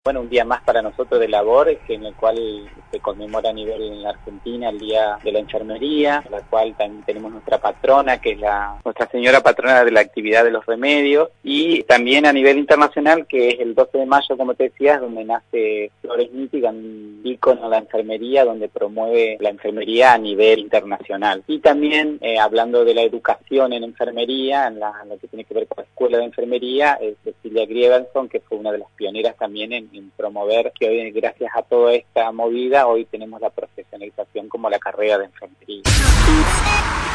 Bueno, un día más para nosotros de labor, en el cual se conmemora a nivel en la Argentina el Día de la Enfermería, en la cual también tenemos nuestra patrona, que es nuestra señora patrona de la actividad de los remedios, y también a nivel internacional, que es el 12 de mayo, como te decías, donde nace Flores Nítica, un ícono de la enfermería, donde promueve la enfermería a nivel internacional. Y también, hablando de la educación en enfermería, en lo que tiene que ver con la escuela de enfermería, Cecilia Griebenson, que fue una de las pioneras también en promover que hoy, gracias a toda esta movida, hoy tenemos la profesionalización como la carrera de enfermería.